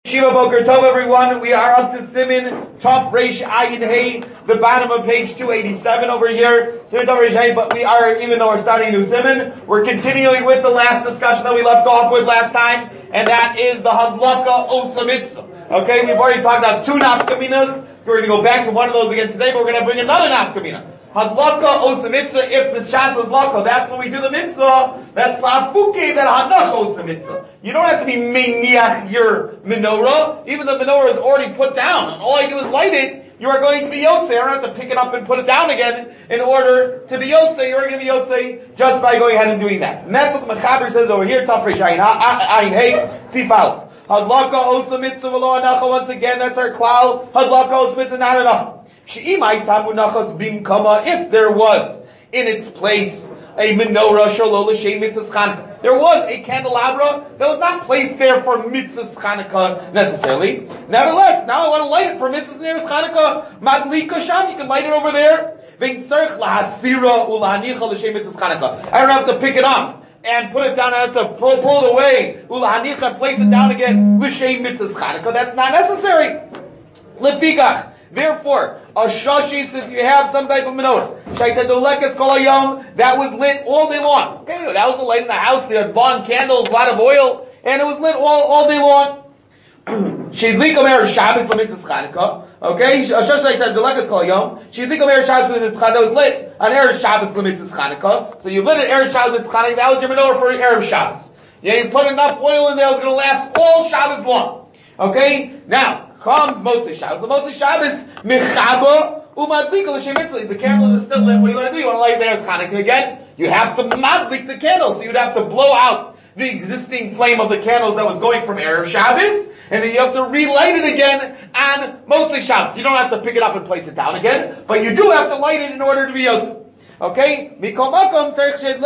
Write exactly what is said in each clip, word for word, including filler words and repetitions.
Shiva Boker Tov, everyone. We are up to Siman Tov Reish Ayin Hey, the bottom of page two eighty-seven over here. Siman Tov Reish Hey, but we are, even though we're starting a new Siman, we're continuing with the last discussion that we left off with last time, and that is the Hadlaka Osa Mitzvah. Okay, we've already talked about two nafkaminas. We're going to go back to one of those again today, but we're going to bring another nafkamina. Hadlaka Osa Mitzvah, if the Shas is Laka, that's when we do the mitzvah. That's La'afuke, that Hadlaka Osa Mitzvah. You don't have to be miniach your menorah. Even the menorah is already put down. And all I do is light it. You are going to be Yotzei. I don't have to pick it up and put it down again in order to be Yotzei. You're going to be Yotzei just by going ahead and doing that. And that's what the Mechaber says over here. Tafresh Ayin Hey, Sifal. Hadlaka Osa Mitzvah v'lo anacha. Once again, that's our klal. Hadlaka Osa Mitzvah, not anacha. She'imai tamu nachas bimkama. If there was in its place a menorah shalol l'shem mitzvah Chanukah, there was a candelabra that was not placed there for mitzvah Chanukah necessarily. Nevertheless, now I want to light it for mitzvah Chanukah. Madlika sham, you can light it over there. V'intzarich lahasira ulahanicha l'shem mitzvah Chanukah. I don't have to pick it up and put it down. I have to pull, pull it away. Ulahanicha, and place it down again. L'shem mitzvah Chanukah. That's not necessary. Lefikach. Therefore, a shashis, if you have some type of menorah, shaitadolekes kol hayom, that was lit all day long. Okay, that was the light in the house. They had bond candles, a lot of oil, and it was lit all, all day long. Shidlik omer Shabbos l'mitzvah Chanukah. Okay, a shash shaitadolekes kol hayom. Shidlik omer Shabbos l'mitzvah Chanukah. That was lit on Erev Shabbos l'mitzvah Chanukah. So you lit it Erev Shabbos l'mitzvah Chanukah. That was your menorah for Erev Shabbos. Yeah, you put enough oil in there, it was going to last all Shabbos long. Okay, now. Comes Motzei Shabbos. The Motzei Shabbos, Mechaba, Umadlik l'shem mitzvah. The candle is still lit. What do you want to do? You want to light there as Chanukah again? You have to madlik the candle. So you'd have to blow out the existing flame of the candles that was going from Erev Shabbos, and then you have to relight it again on Motzei Shabbos. You don't have to pick it up and place it down again, but you do have to light it in order to be Yotzei. Okay? Mikol makom tzarich shed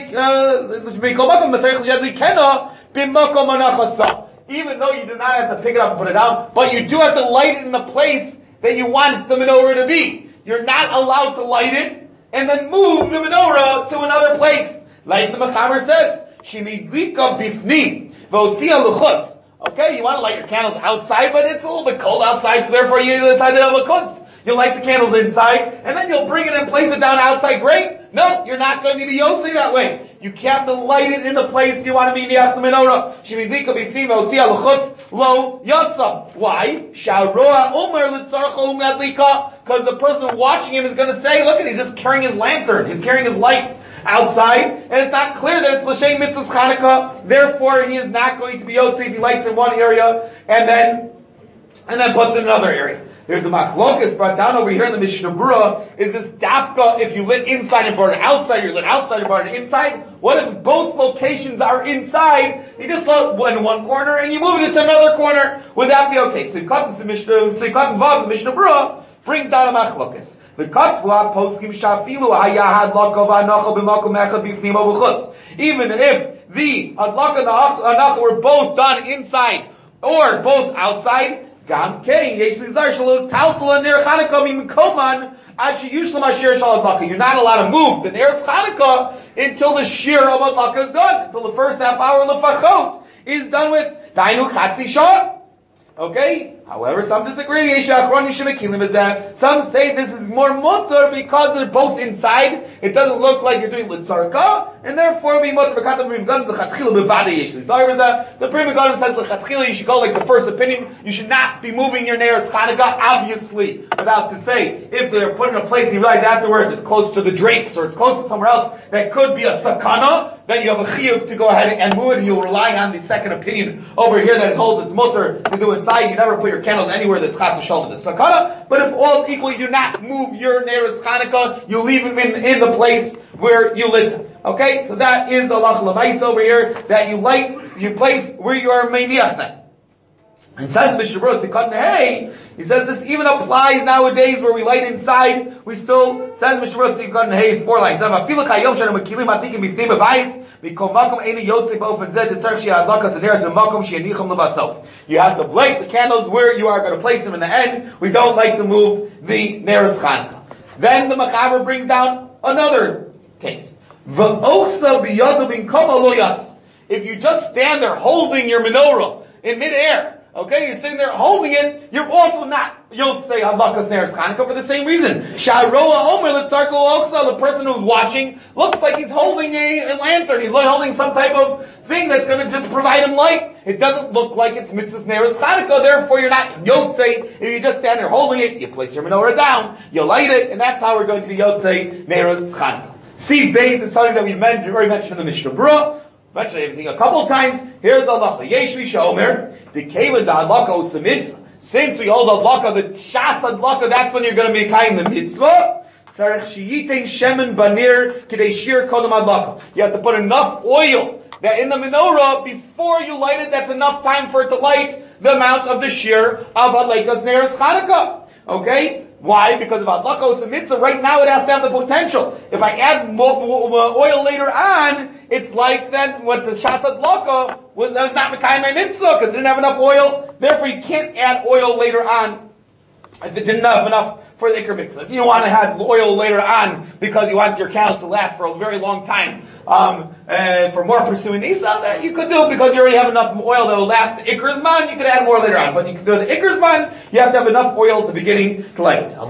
Mikol makom tzarich shed likena b'makom anachasa. Even though you do not have to pick it up and put it down, but you do have to light it in the place that you want the menorah to be. You're not allowed to light it and then move the menorah to another place. Like the Mechaber says, Shemidlika bifnim, v'otzia l'chutz. Okay, you want to light your candles outside, but it's a little bit cold outside, so therefore you decide to have a l'chutz. You'll light the candles inside, and then you'll bring it and place it down outside. Great. No, you're not going to be Yotzei that way. You have to light it in the place you want to be Niach the menorah. Shemidlika b'fnim v'otzia l'chutz lo yotza. Why? Sha'roa omer l'tzarcha u'madlika. Because the person watching him is going to say, look at, he's just carrying his lantern. He's carrying his lights outside, and it's not clear that it's l'shem mitzvah Chanukah. Therefore, he is not going to be Yotzei if he lights in one area and then and then puts in another area. There's the machlokas brought down over here in the Mishnah Berurah. Is this dafka if you lit inside and brought it outside, you lit outside and brought it inside? What if both locations are inside? You just lit in one corner and you move it to another corner. Would that be okay? So Sikat the Mishnah, Sikat Vav, the Mishnah Berurah brings down a machlokas. The katva poskim shafilu hayahad lakav anacha b'makom echad b'fnim u'b'chutz. Even if the hadlaka and the anacha were both done inside or both outside, Gam kein yesh lizar shelo taltal ner Chanukah mimkoman ad sheyushlam asher shal hadlaka. You're not allowed to move the ner Chanukah until the shir of hadlaka is done, until the first half hour lefachot is done with dainu chatzi shah. Okay? However, some disagree. Some say this is more mutter because they're both inside. It doesn't look like you're doing litzarka, and therefore be mutter. The Pri Megadim says l'chatchila you should go like the first opinion. You should not be moving your nearest Chanukah, obviously, without to say if they're put in a place and you realize afterwards it's close to the drapes or it's close to somewhere else that could be a sakana. Then you have a chiyuv to go ahead and move it, and you'll rely on the second opinion over here that holds it's mutter to do inside. You never put your candles anywhere that's chas v'shalom in the sakana. But if all is equal, you do not move your nearest Chanukah. You leave them in, in the place where you lit them. Okay, so that is Allah l'mayis over here that you light, you place where you are meiniach them. And says the Mishnah Berurah, Sikat Hey, he says this even applies nowadays where we light inside. We still says Mishnah Berurah, Sikat Hey, four lines. You have to light the candles where you are going to place them in the end. We don't like to move the Neres Chanukah. Then the Mechaber brings down another case. If you just stand there holding your menorah in midair, Okay, you're sitting there holding it, you're also not, you'll say Hadlakas Neres Chanukah for the same reason. Sharoa Omer Litzarko Oksa, the person who's watching, looks like he's holding a, a lantern, he's holding some type of thing that's gonna just provide him light. It doesn't look like it's Mitzvahs Neres Chanukah, therefore you're not Yotzei. If you just stand there holding it, you place your menorah down, you light it, and that's how we're going to be Yotzei Neres Chanukah. See, Beis is something that we've mentioned, already mentioned in the Mishnah Berurah. Mentioned everything a couple of times. Here's the halacha. Yeshvi shomer the keva da halakha u'semitzvah. Since we hold halakha, the shas halakha, that's when you're going to be kind the mitzvah. Tzarich sheyitein shemen banir k'dei shir kodem halakha. You have to put enough oil that in the menorah before you light it. That's enough time for it to light the amount of the shir of Hadlakas Neres Chanukah. Okay. Why? Because of Hadlakos and Mitzvah, right now it has to have the potential. If I add mo- mo- oil later on, it's like then what the Shas Hadlaka was, that was not Mekayim my Mitzvah, because it didn't have enough oil. Therefore you can't add oil later on if it didn't have enough for the Iker Mitzvah. If you want to have oil later on because you want your candles to last for a very long time, um, uh, for more pursuing Nisa, that you could do it because you already have enough oil that will last the Iker Zman. You could add more later on, but you could do the Iker Zman. You have to have enough oil at the beginning to light it.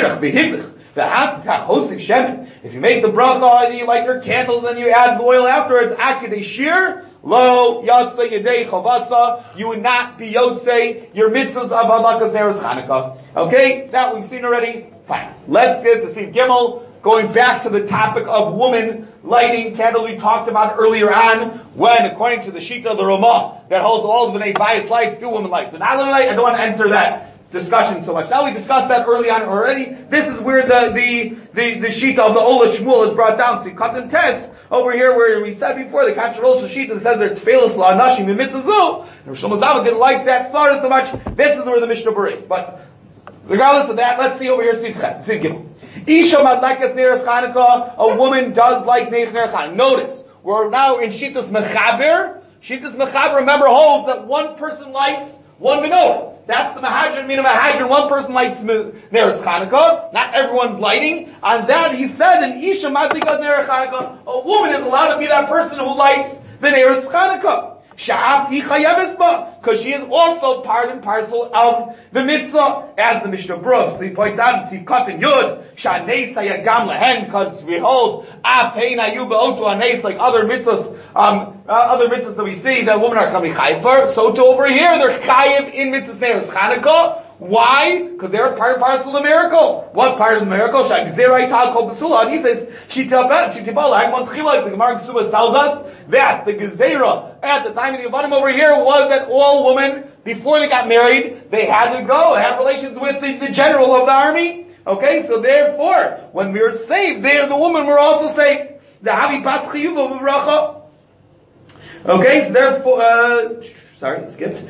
If you make the bracha and you light your candles and you add the oil afterwards, akidei shir. Lo yotze yedei chavasa, you would not be yotze your mitzvahs of Hadlakas Neres Chanukah. Okay, that we've seen already. Fine. Let's get to see Gimel. Going back to the topic of woman lighting candles we talked about earlier on, when according to the Shita of the Ramah that holds all of the Bnei Bayis lights, do women light? Do not light? I don't want to enter that discussion so much. Now we discussed that early on already. This is where the the the, the Shita of the Ola Shmuel is brought down. See, Katan Tes over here where we said before the controversial Shita that says they're Tefillas La'anashim Mitzvah. And Shlomo Zalman didn't like that svara so much. This is where the Mishnah Berurah is. But regardless of that, let's see over here. Siv Gimel. Isha Madlakas Neres Chanukah. A woman does like Neres Chanukah. Notice we're now in Shitas Mechaber. Shitas Mechaber, remember, holds that one person lights one menorah. That's the Mahadran, meaning Mahadran, one person lights Neres Chanukah, not everyone's lighting. On that, he said, in Isha Madlikas Neres Chanukah, a woman is allowed to be that person who lights the Neres Chanukah. Sha'af hi chayeves ba, because she is also part and parcel of the mitzvah, as the Mishnah Berurah. So he points out in Sivkot and Yud, Sha'neis hayagam lehen, because we hold af hein hayu be'otu aneis, like other mitzvahs, um, uh, other mitzvahs that we see that women are coming chayiv for. So too over here, they're chayiv in mitzvahs Neres Chanukah. Why? Because they're part and parcel of the miracle. What part of the miracle? Sha'gzerai tal kol besula. And he says, Shitibal hagmon tchila. The Gemara Kesubas tells us that the gezerah at the time of the Avadim over here was that all women, before they got married, they had to go have relations with the, the general of the army. Okay, so therefore, when we were saved, there the women were also saved. The havi pas chiyuva b'bracha. Okay, so therefore, uh, sorry, skipped.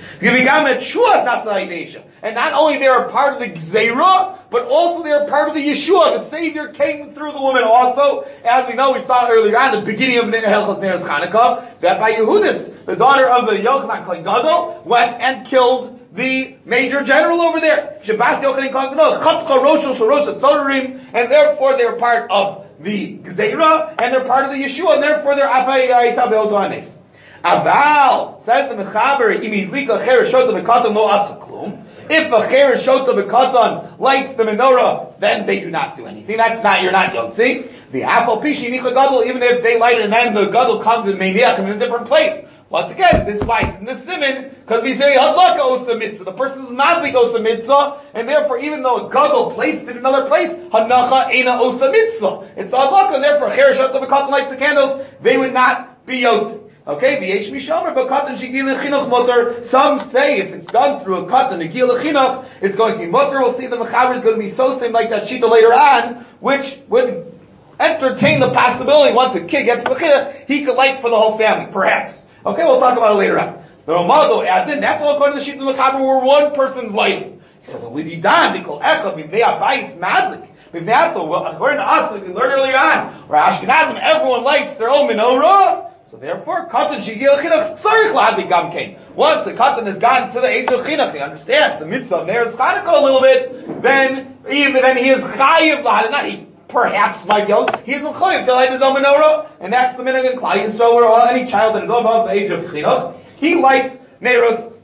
And not only they are part of the Gzeirah, but also they are part of the Yeshua. The Savior came through the woman also. As we know, we saw earlier on, the beginning of Hilchos Neres Chanukah, that by Yehudis, the daughter of the Yochanan Kohen Gadol, went and killed the major general over there. Shabbat Yochanan Kohen Gadol, Chatcha Roshel Shorosh Tzorim, and therefore they are part of the Gzeirah, and they're part of the Yeshua, and therefore they're Afay Ayita Be'oto Anes. Aval, says the Mechaber, Imi Lika Cheresh Shota B'Katan Lo Asa Klum. If a Cheresh Shota B'Katan lights the menorah, then they do not do anything. That's not, you're not Yotzi. The Apple Pishi Nicha Gadol, even if they light it and then the Gadol comes in Maniach in a different place. Once again, this lights in the Siman, because we say Hadlaka Osa Mitzvah. The person who's Madlik Osa Mitzvah, and therefore even though a Gadol placed it in another place, Hanacha Eina Osa Mitzvah. It's Hadlaka, and therefore Cheresh Shota B'Katan lights the candles, they would not be Yotzi. Okay, v'yesh mishamer, but katan shegil lechinuch mutter. Some say if it's done through a katan shegil lechinuch, it's going to be mutter. We'll see the mechaber is going to be so same like that shita later on, which would entertain the possibility once a kid gets lechinuch, he could light for the whole family, perhaps. Okay, we'll talk about it later on. The Ramah though adds in, that's all according to the shita mechaber where one person's lighting. He says, "Well, we done because echad mivnei abayis madlik." Well, according to us, like we learned earlier on, where Ashkenazim everyone lights their own menorah. So therefore, katan shegil chinuch tzarich lahadlik gam kein. Once the katan has gone to the age of chinuch, he understands the mitzvah of Neres Chanukah a little bit. Then even then he is chayiv lahadlik. Not he perhaps might be. He is chayiv to light his own menorah, and that's the minhag in Klal Yisrael where any child that is above the age of chinuch, he lights Neres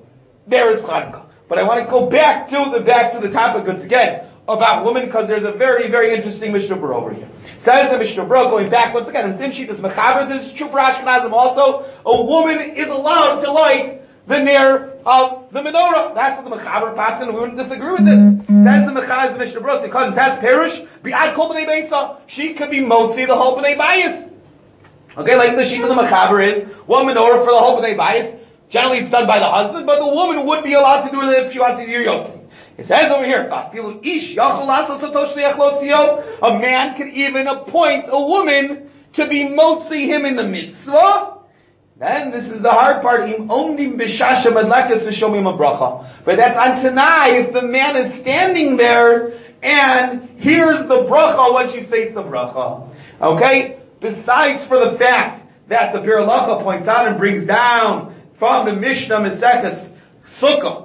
there is Chanukah. But I want to go back to the, back to the topic once again about women, because there's a very, very interesting Mishnah Berurah over here. Says the Mishnah Berurah, going back once again, in Thin Sheet is Mechaber, this is true for Ashkenazim also, a woman is allowed to light the Ner of the menorah. That's what the Mechaber passed, and we wouldn't disagree with this. Says the Mechaber, the Mishnah Berurah, because that's Perish, Bi'ad Kol B'nei Beisa, she could be Motzi, the whole B'nei Bayis. Okay, like the sheet of the Mechaber is, one menorah for the whole B'nei Bayis. Generally it's done by the husband, but the woman would be allowed to do it if she wants to do Yotzi. It says over here, a man can even appoint a woman to be motzi him in the mitzvah. Then this is the hard part. But that's on Tanai if the man is standing there and hears the bracha when she says the bracha. Okay? Besides for the fact that the Bir Halacha points out and brings down from the Mishnah Maseches Sukkah.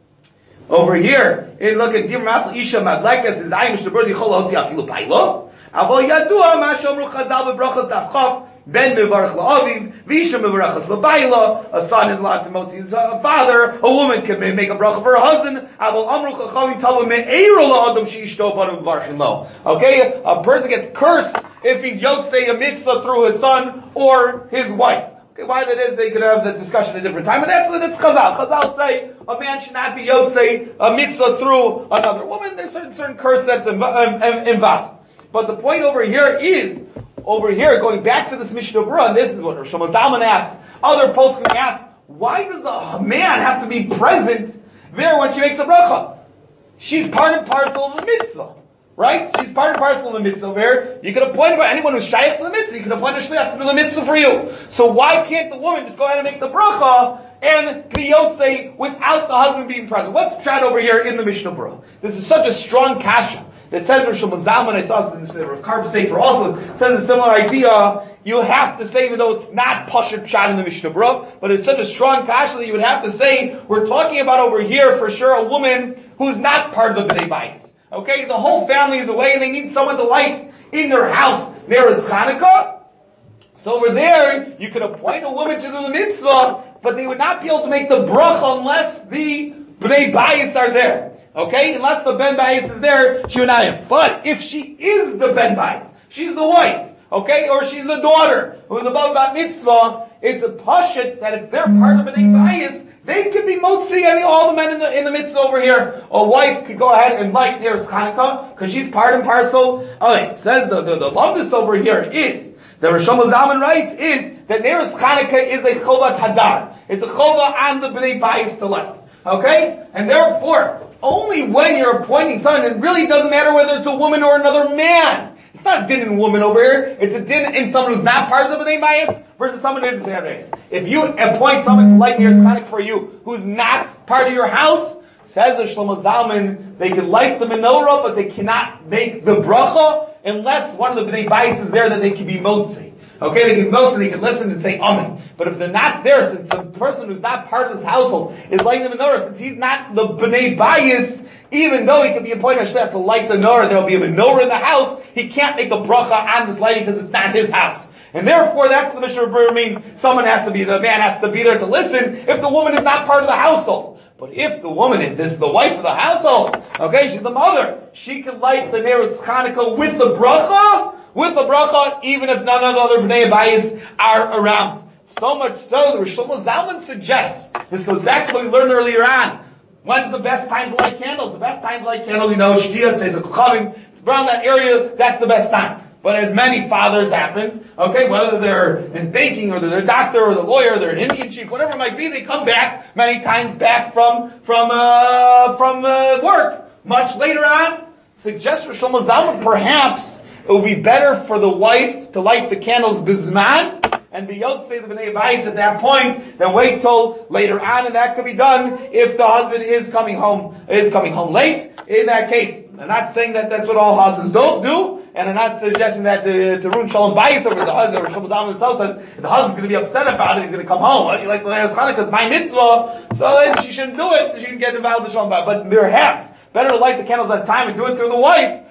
Over here, in look at Gimel Masel Isha Madlekas is Ayin Mishnah Berurah Yichol Hotzi Afilu Pailo. Avol Yadua Ma Shomru Chazal BeBrachos Daf Chav Ben Mevarach LaAviv V'Isha Mevarachas LaBaila. A son is allowed to motzi his father. A woman can make a bracha for her husband. Avol Amru Chachamim Tavu Me'eiro LaAdam She'ishto Banu Mevarchin Lo. Okay, a person gets cursed if he's yotzei a mitzvah through his son or his wife. Okay, why that is, they could have the discussion at a different time, but that's, that's Chazal. Chazal say, a man should not be yotzei a mitzvah through another woman. There's certain, certain curse that's involved. But the point over here is, over here, going back to this Mishnah Berurah, and this is what Rosh Zalman asks, other poskim ask, why does the man have to be present there when she makes a bracha? She's part and parcel of the mitzvah. Right? She's part and parcel of the mitzvah where you could appoint anyone who's shaykh to the mitzvah, you could appoint a shliach to do the mitzvah for you. So why can't the woman just go ahead and make the bracha and be yotzei without the husband being present? What's tried over here in the Mishnah Berurah? This is such a strong kasha that says Rosh Zalman, I saw this in the Rav Karp Sefer also, says a similar idea. You have to say, even though it's not Pashat Pshat in the Mishnah Berurah, but it's such a strong kasha that you would have to say, we're talking about over here for sure a woman who's not part of the Bnei Bayis. Okay, the whole family is away and they need someone to light in their house. There is Chanukah. So over there, you could appoint a woman to do the mitzvah, but they would not be able to make the bracha unless the Bnei Bayis are there. Okay, unless the Ben Bayis is there, she would not have. But if she is the Ben Bayis, she's the wife, okay, or she's the daughter who's above bat mitzvah, it's a pashut that if they're part of Bnei Bayis, they could be motzi any all the men in the in the mitzvah over here. A wife could go ahead and light near Chanukah because she's part and parcel. Okay, it says the the, the loveness over here is the Rosh Zalman writes is that Neres Chanukah is a chovat hadar. It's a chova on the Bnei Bayis to light. Okay, and therefore only when you're appointing someone, it really doesn't matter whether it's a woman or another man. It's not a din in woman over here. It's a din in someone who's not part of the Bnei Bayis versus someone who is the Bnei Bayis. If you appoint someone to light near Chanukah for you who's not part of your house, says the Shlomo Zalman, they can light the menorah, but they cannot make the bracha unless one of the Bnei Bayis is there that they can be motzi. Okay, they can motzi, they can listen and say amen. But if they're not there, since the person who's not part of this household is lighting the menorah, since he's not the Bnei Bayis, even though he can be appointed to light the menorah, there will be a menorah in the house, he can't make a bracha on this lighting because it's not his house. And therefore, that's what the Mishnah Berurah means. Someone has to be, the man has to be there to listen if the woman is not part of the household. But if the woman is this, the wife of the household, okay, she's the mother, she can light the Neres Chanukah with the bracha, with the bracha, even if none of the other Bnei Bayis are around. So much so, the Rosh Zalman suggests, this goes back to what we learned earlier on. When's the best time to light candles? The best time to light candles, you know, Shkia, Tzezak Kuchavim, around that area, that's the best time. But as many fathers happens, okay, whether they're in banking or they're a doctor or the lawyer, they're an Indian chief, whatever it might be, they come back many times back from, from, uh, from, uh, work. Much later on, suggests Rosh Zalman, perhaps it would be better for the wife to light the candles bizman, and be yotzei the Bnei Bayis at that point, then wait till later on, and that could be done if the husband is coming home, is coming home late. In that case, I'm not saying that that's what all husbands don't do, and I'm not suggesting that to, to ruin Shalom Bayis over the husband, or Shalom Zalman himself says, if the husband's gonna be upset about it, he's gonna come home. What, you like the Neres Chanukah, it's my mitzvah, so then she shouldn't do it, she shouldn't get involved in Shalom Bayis. But perhaps, better to light the candles at that time and do it through the wife,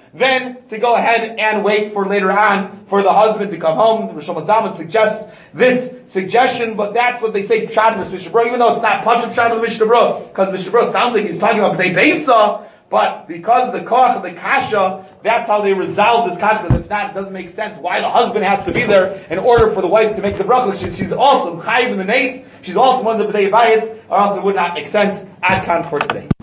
then to go ahead and wait for later on for the husband to come home. Rosh Zalman suggests this suggestion, but that's what they say Pshat in the Mishnah Berurah, even though it's not Pashut Pshat in the Mishnah Berurah, because Mishnah Berurah sounds like he's talking about B'nai Beisa, but because of the koach of the kasha, that's how they resolve this kasha, because if not, it doesn't make sense why the husband has to be there in order for the wife to make the bracha. She, she's also chayiv in the nace, she's also one of the b'nai bayis, or else it would not make sense. Ad kan for today.